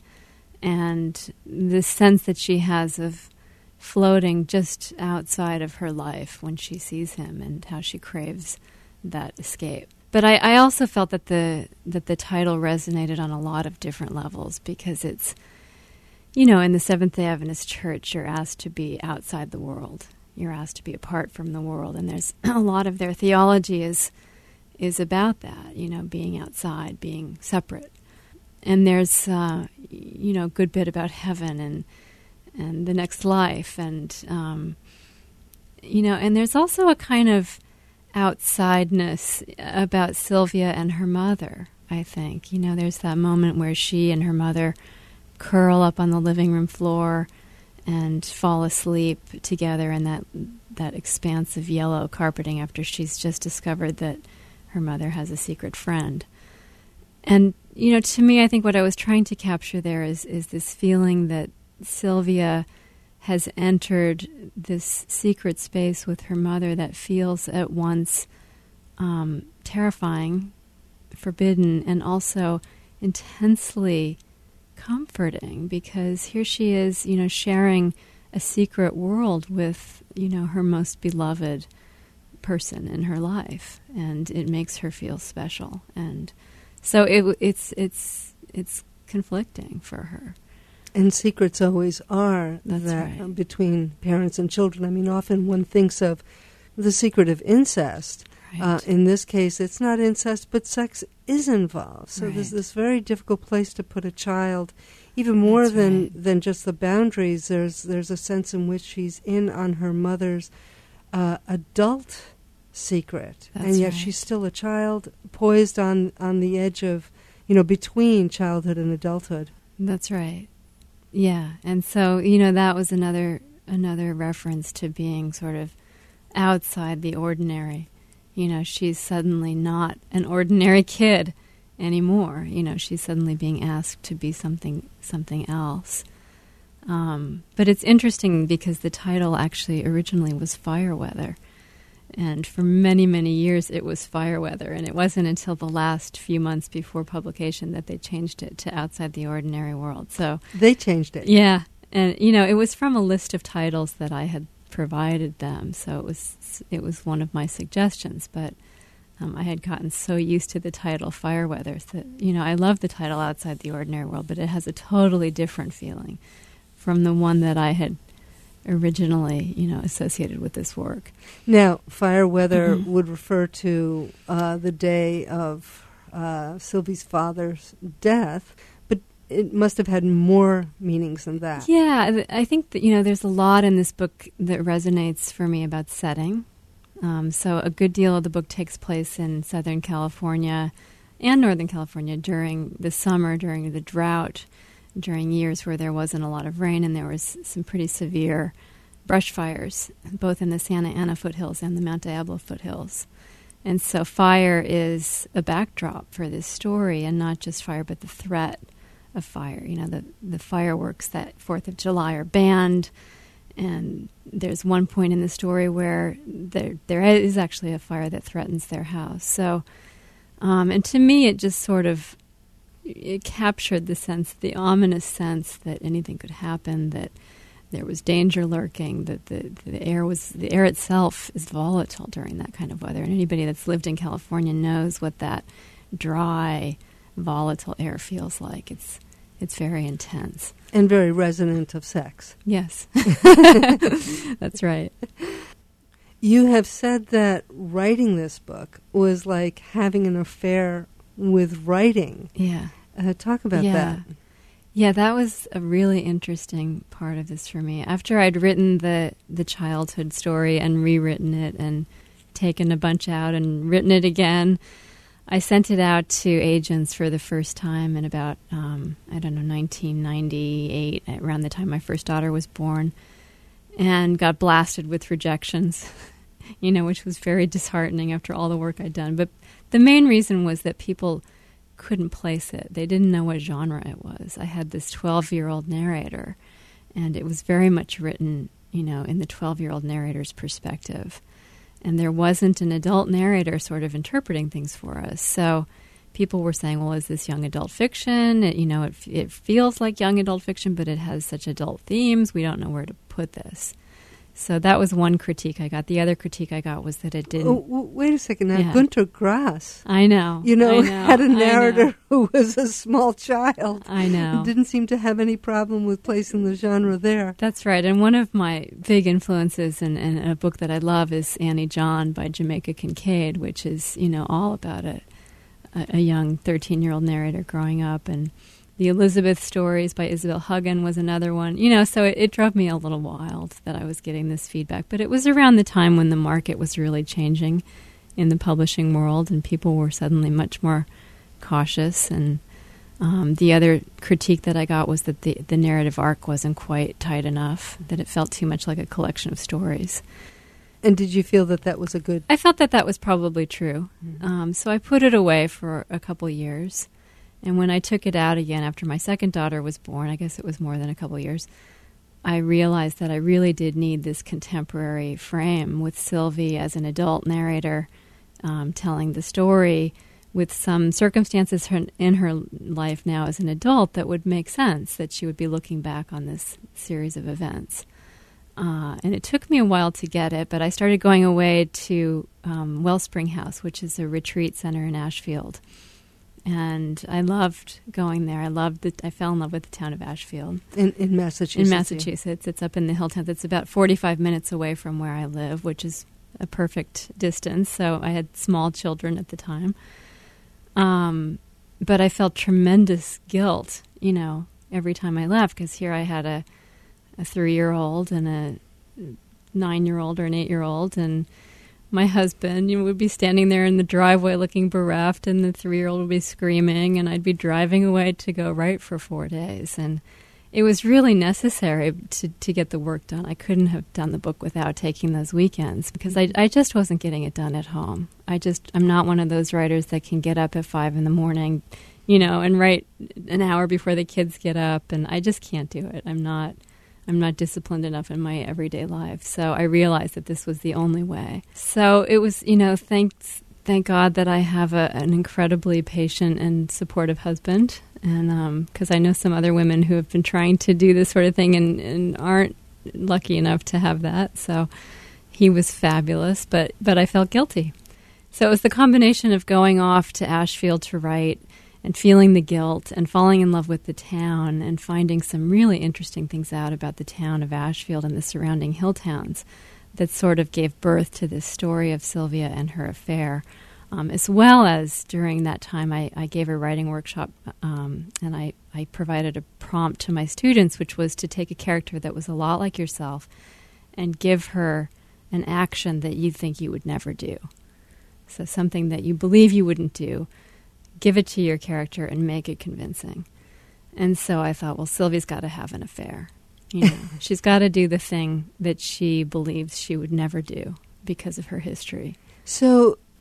and the sense that she has of floating just outside of her life when she sees him, and how she craves that escape. But I, I also felt that the that the title resonated on a lot of different levels, because it's, you know, in the Seventh-day Adventist Church, you're asked to be outside the world. You're asked to be apart from the world, and there's a lot of their theology is is about that, you know, being outside, being separate. And there's, uh, you know, a good bit about heaven and and the next life. And, um, you know, and there's also a kind of outsideness about Sylvia and her mother, I think. You know, there's that moment where she and her mother curl up on the living room floor and fall asleep together in that, that expanse of yellow carpeting after she's just discovered that her mother has a secret friend. And, you know, to me, I think what I was trying to capture there is, is this feeling that Sylvia has entered this secret space with her mother that feels at once um, terrifying, forbidden, and also intensely comforting, because here she is, you know, sharing a secret world with, you know, her most beloved person in her life, and it makes her feel special. And so it, it's it's it's conflicting for her. And secrets always are. That's that, right. uh, between parents and children. I mean, often one thinks of the secret of incest. Right. Uh, in this case, it's not incest, but sex is involved. So Right. there's this very difficult place to put a child. Even more That's than, right. than just the boundaries, there's there's a sense in which she's in on her mother's uh, adult secret. That's and yet right. she's still a child, poised on, on the edge of, you know, between childhood and adulthood. That's right. Yeah, and so, you know, that was another another reference to being sort of outside the ordinary. You know, she's suddenly not an ordinary kid anymore. You know, she's suddenly being asked to be something something else. Um, but it's interesting because the title actually originally was Fireweather. And for many, many years it was Fireweather. And it wasn't until the last few months before publication that they changed it to Outside the Ordinary World. So They changed it. yeah, and you know, it was from a list of titles that I had provided them, so it was it was one of my suggestions. But um, I had gotten so used to the title Fireweather that, you know, I love the title Outside the Ordinary World, but it has a totally different feeling from the one that I had originally, you know, associated with this work. Now, Fireweather Mhm. would refer to uh, the day of uh, Sylvie's father's death, but it must have had more meanings than that. Yeah, th- I think that, you know, there's a lot in this book that resonates for me about setting. Um, so a good deal of the book takes place in Southern California and Northern California during the summer, during the drought, during years where there wasn't a lot of rain, and there was some pretty severe brush fires, both in the Santa Ana foothills and the Mount Diablo foothills. And so fire is a backdrop for this story, and not just fire, but the threat of fire. You know, the, the fireworks that fourth of July are banned, and there's one point in the story where there there is actually a fire that threatens their house. So, um, and to me, it just sort of, it captured the sense, the ominous sense that anything could happen, that there was danger lurking, that the, the air was the air itself is volatile during that kind of weather. And anybody that's lived in California knows what that dry, volatile air feels like. It's it's very intense. And very resonant of sex. Yes. That's right. You have said that writing this book was like having an affair with writing. Yeah. Uh, talk about yeah. that. Yeah, that was a really interesting part of this for me. After I'd written the, the childhood story and rewritten it and taken a bunch out and written it again, I sent it out to agents for the first time in about, um, I don't know, nineteen ninety-eight, around the time my first daughter was born, and got blasted with rejections, you know, which was very disheartening after all the work I'd done. But the main reason was that people couldn't place it. They didn't know what genre it was. I had this twelve-year-old narrator, and it was very much written, you know, in the twelve-year-old narrator's perspective. And there wasn't an adult narrator sort of interpreting things for us. So people were saying, well, is this young adult fiction? It, you know, it, it feels like young adult fiction, but it has such adult themes. We don't know where to put this. So that was one critique I got. The other critique I got was that it didn't... Oh, wait a second now. Yeah. Gunter Grass, I know. you know, I know, had a I know. narrator who was a small child. I know. And didn't seem to have any problem with placing the genre there. That's right. And one of my big influences in, in a book that I love is Annie John by Jamaica Kincaid, which is, you know, all about a, a, a young thirteen-year-old narrator growing up. And the Elizabeth stories by Isabel Huggin was another one. You know, so it, it drove me a little wild that I was getting this feedback. But it was around the time when the market was really changing in the publishing world, and people were suddenly much more cautious. And um, the other critique that I got was that the, the narrative arc wasn't quite tight enough, that it felt too much like a collection of stories. And did you feel that that was a good... I felt that that was probably true. Mm-hmm. Um, so I put it away for a couple years. And when I took it out again after my second daughter was born, I guess it was more than a couple years, I realized that I really did need this contemporary frame with Sylvie as an adult narrator um, telling the story with some circumstances her, in her life now as an adult that would make sense, that she would be looking back on this series of events. Uh, and it took me a while to get it, but I started going away to um, Wellspring House, which is a retreat center in Ashfield. And I loved going there. I loved the, I fell in love with the town of Ashfield. In, in Massachusetts. In Massachusetts. It's up in the Hilltowns. It's about forty-five minutes away from where I live, which is a perfect distance. So I had small children at the time. Um, but I felt tremendous guilt, you know, every time I left, because here I had a, a three-year-old and a nine-year-old or an eight-year-old, and my husband, you know, would be standing there in the driveway looking bereft, and the three-year-old would be screaming, and I'd be driving away to go write for four days. And it was really necessary to, to get the work done. I couldn't have done the book without taking those weekends, because I, I just wasn't getting it done at home. I just, I'm not one of those writers that can get up at five in the morning, you know, and write an hour before the kids get up, and I just can't do it. I'm not... I'm not disciplined enough in my everyday life. So I realized that this was the only way. So it was, you know, thanks, thank God that I have a, an incredibly patient and supportive husband. And because um, I know some other women who have been trying to do this sort of thing and, and aren't lucky enough to have that. So he was fabulous, but, but I felt guilty. So it was the combination of going off to Ashfield to write and feeling the guilt and falling in love with the town and finding some really interesting things out about the town of Ashfield and the surrounding hill towns that sort of gave birth to this story of Sylvia and her affair. Um, as well as during that time, I, I gave a writing workshop um, and I, I provided a prompt to my students, which was to take a character that was a lot like yourself and give her an action that you think you would never do. So something that you believe you wouldn't do. Give it to your character and make it convincing. And so I thought, well, Sylvie's got to have an affair. You know, she's got to do the thing that she believes she would never do because of her history. So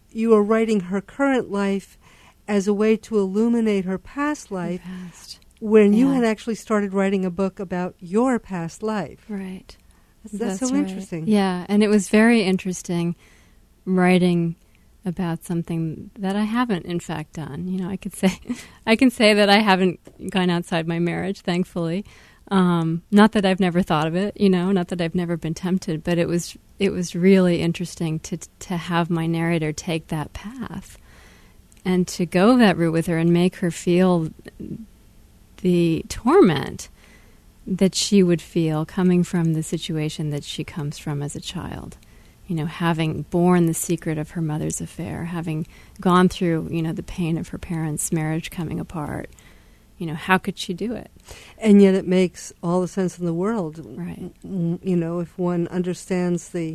you are writing her current life as a way to illuminate her past life, past. when yeah. you had actually started writing a book about your past life. Right. That's, that's, that's so right. interesting. Yeah, and it was very interesting writing about something that I haven't, in fact, done. You know, I could say, I can say that I haven't gone outside my marriage, thankfully. Um, not that I've never thought of it, you know, not that I've never been tempted, but it was it was really interesting to to have my narrator take that path and to go that route with her and make her feel the torment that she would feel coming from the situation that she comes from as a child. You know, having borne the secret of her mother's affair, having gone through, you know, the pain of her parents' marriage coming apart. You know, how could she do it? And yet it makes all the sense in the world. Right. You know, if one understands the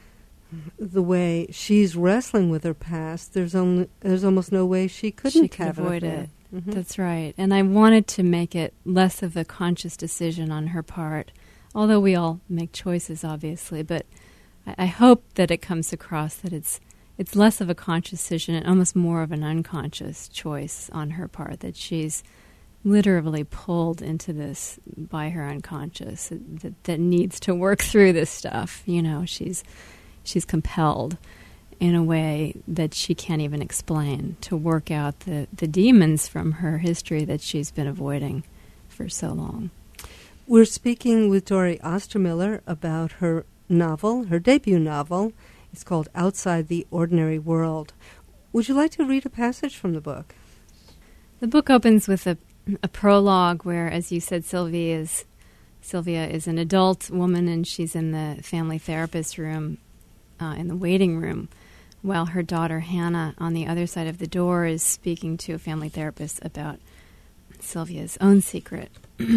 the way she's wrestling with her past, there's only there's almost no way she couldn't she could have avoid it. it. Mm-hmm. That's right. And I wanted to make it less of a conscious decision on her part, although we all make choices, obviously. But I, I hope that it comes across that it's it's less of a conscious decision and almost more of an unconscious choice on her part, that she's literally pulled into this by her unconscious that, that needs to work through this stuff. You know, she's she's compelled in a way that she can't even explain to work out the, the demons from her history that she's been avoiding for so long. We're speaking with Dori Ostermiller about her novel, her debut novel. It's called Outside the Ordinary World. Would you like to read a passage from the book? The book opens with a a prologue where, as you said, Sylvia is Sylvia is an adult woman and she's in the family therapist room, uh, in the waiting room, while her daughter Hannah on the other side of the door is speaking to a family therapist about Sylvia's own secret.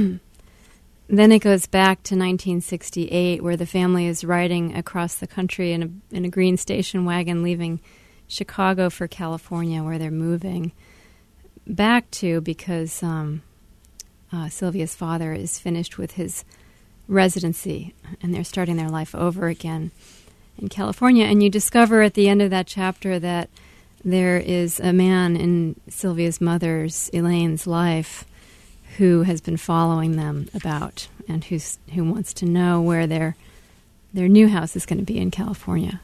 Then it goes back to nineteen sixty-eight, where the family is riding across the country in a in a green station wagon, leaving Chicago for California, where they're moving back to because um, uh, Sylvia's father is finished with his residency and they're starting their life over again in California. And you discover at the end of that chapter that there is a man in Sylvia's mother's, Elaine's, life who has been following them about and who's who wants to know where their their new house is going to be in California.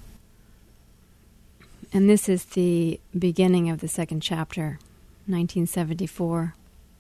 And this is the beginning of the second chapter. nineteen seventy-four.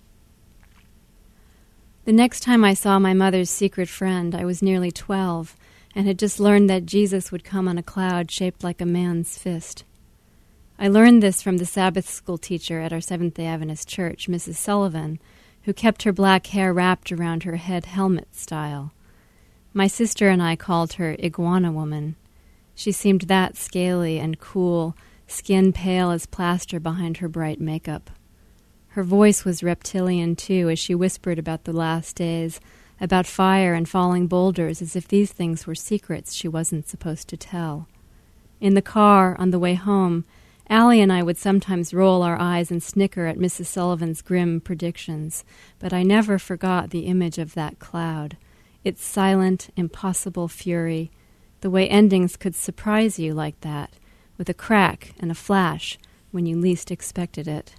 The next time I saw my mother's secret friend, I was nearly twelve and had just learned that Jesus would come on a cloud shaped like a man's fist. I learned this from the Sabbath school teacher at our Seventh-day Adventist church, Missus Sullivan, who kept her black hair wrapped around her head helmet style. My sister and I called her Iguana Woman. She seemed that scaly and cool, skin pale as plaster behind her bright makeup. Her voice was reptilian, too, as she whispered about the last days, about fire and falling boulders, as if these things were secrets she wasn't supposed to tell. In the car, on the way home, Allie and I would sometimes roll our eyes and snicker at Missus Sullivan's grim predictions, but I never forgot the image of that cloud, its silent, impossible fury, the way endings could surprise you like that, with a crack and a flash when you least expected it.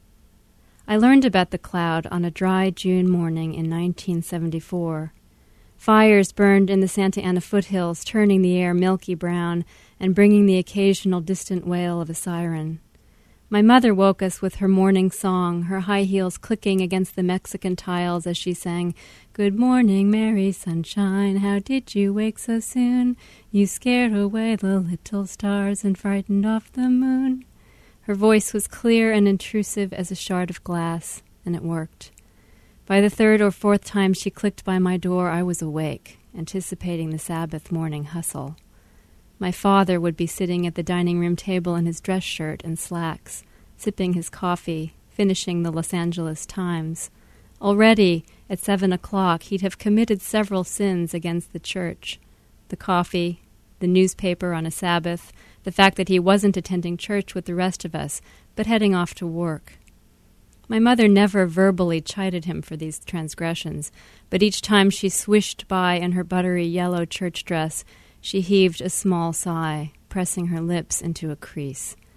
I learned about the cloud on a dry June morning in nineteen seventy-four. Fires burned in the Santa Ana foothills, turning the air milky brown and bringing the occasional distant wail of a siren. My mother woke us with her morning song, her high heels clicking against the Mexican tiles as she sang, "Good morning, Mary Sunshine, how did you wake so soon? You scared away the little stars and frightened off the moon." Her voice was clear and intrusive as a shard of glass, and it worked. By the third or fourth time she clicked by my door, I was awake, anticipating the Sabbath morning hustle. My father would be sitting at the dining room table in his dress shirt and slacks, sipping his coffee, finishing the Los Angeles Times. Already, at seven o'clock, he'd have committed several sins against the church. The coffee, the newspaper on a Sabbath, the fact that he wasn't attending church with the rest of us, but heading off to work. My mother never verbally chided him for these transgressions, but each time she swished by in her buttery yellow church dress, she heaved a small sigh, pressing her lips into a crease.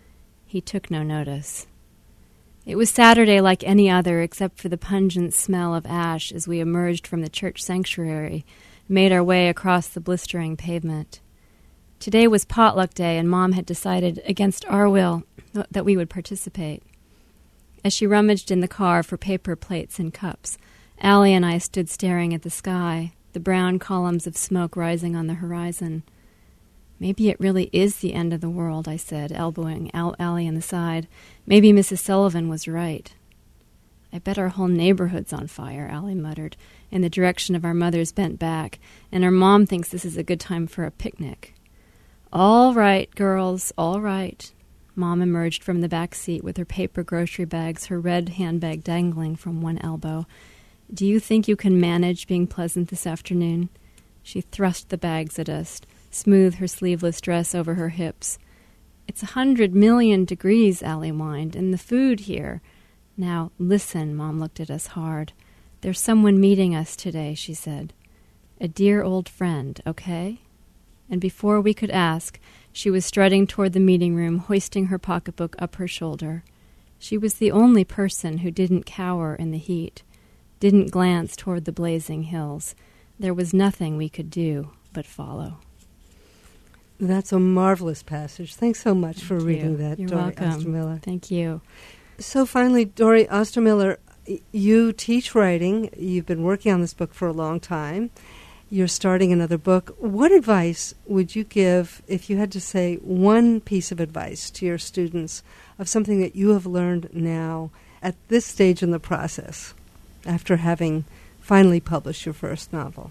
He took no notice. It was Saturday like any other, except for the pungent smell of ash as we emerged from the church sanctuary and made our way across the blistering pavement. Today was potluck day, and Mom had decided, against our will, that we would participate. As she rummaged in the car for paper plates and cups, Allie and I stood staring at the sky, the brown columns of smoke rising on the horizon. "Maybe it really is the end of the world," I said, elbowing Al- Allie in the side. "Maybe Missus Sullivan was right." "I bet our whole neighborhood's on fire," Allie muttered, in the direction of our mother's bent back, "and our mom thinks this is a good time for a picnic." "All right, girls, all right." Mom emerged from the back seat with her paper grocery bags, her red handbag dangling from one elbow. "Do you think you can manage being pleasant this afternoon?" She thrust the bags at us, smoothed her sleeveless dress over her hips. "It's a hundred million degrees," Allie whined, "and the food here." "Now, listen," Mom looked at us hard. "There's someone meeting us today," she said. "A dear old friend, okay?" And before we could ask, she was strutting toward the meeting room, hoisting her pocketbook up her shoulder. She was the only person who didn't cower in the heat, didn't glance toward the blazing hills. There was nothing we could do but follow. That's a marvelous passage. Thanks so much Thank for you. reading that, You're Dory welcome. Ostermiller. Thank you. So finally, Dory Ostermiller, you teach writing. You've been working on this book for a long time. You're starting another book. What advice would you give if you had to say one piece of advice to your students of something that you have learned now at this stage in the process, after having finally published your first novel?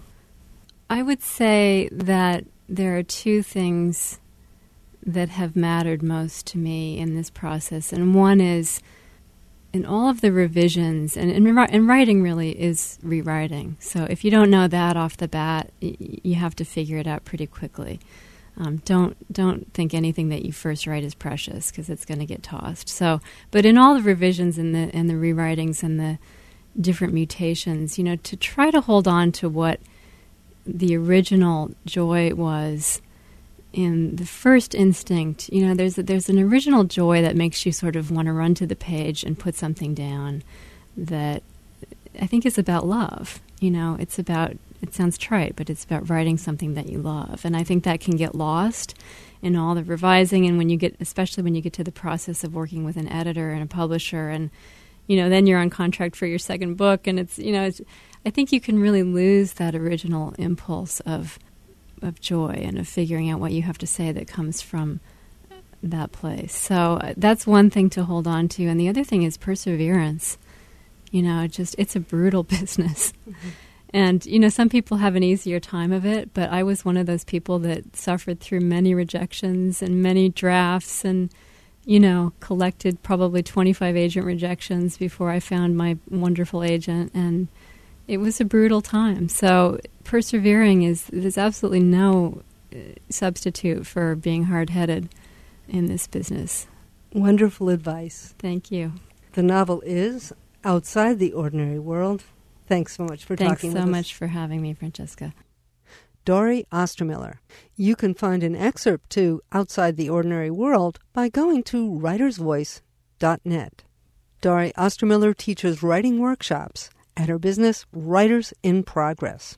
I would say that there are two things that have mattered most to me in this process. And one is, in all of the revisions, and, and, and writing really is rewriting. So if you don't know that off the bat, y- you have to figure it out pretty quickly. Um, don't don't think anything that you first write is precious, because it's going to get tossed. So, but in all the revisions and the and the rewritings and the different mutations, you know, to try to hold on to what the original joy was in the first instinct. You know, there's a, there's an original joy that makes you sort of want to run to the page and put something down that I think is about love. You know, it's about, it sounds trite, but it's about writing something that you love. And I think that can get lost in all the revising, and when you get, especially when you get to the process of working with an editor and a publisher, and, you know, then you're on contract for your second book, and it's, you know, it's, I think you can really lose that original impulse of of joy and of figuring out what you have to say that comes from that place. So uh, that's one thing to hold on to. And the other thing is perseverance. You know, just, it's a brutal business. Mm-hmm. And, you know, some people have an easier time of it, but I was one of those people that suffered through many rejections and many drafts and, you know, collected probably twenty-five agent rejections before I found my wonderful agent. And it was a brutal time. So persevering is, there's absolutely no uh, substitute for being hard-headed in this business. Wonderful advice. Thank you. The novel is Outside the Ordinary World. Thanks so much for Thanks talking so with us. Thanks so much for having me, Francesca. Dory Ostermiller. You can find an excerpt to Outside the Ordinary World by going to writers voice dot net. Dory Ostermiller teaches writing workshops at her business, Writers in Progress.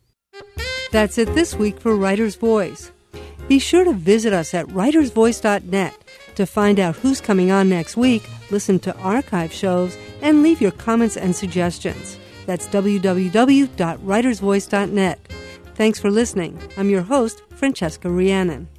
That's it this week for Writer's Voice. Be sure to visit us at writers voice dot net to find out who's coming on next week, listen to archive shows, and leave your comments and suggestions. That's w w w dot writers voice dot net. Thanks for listening. I'm your host, Francesca Rhiannon.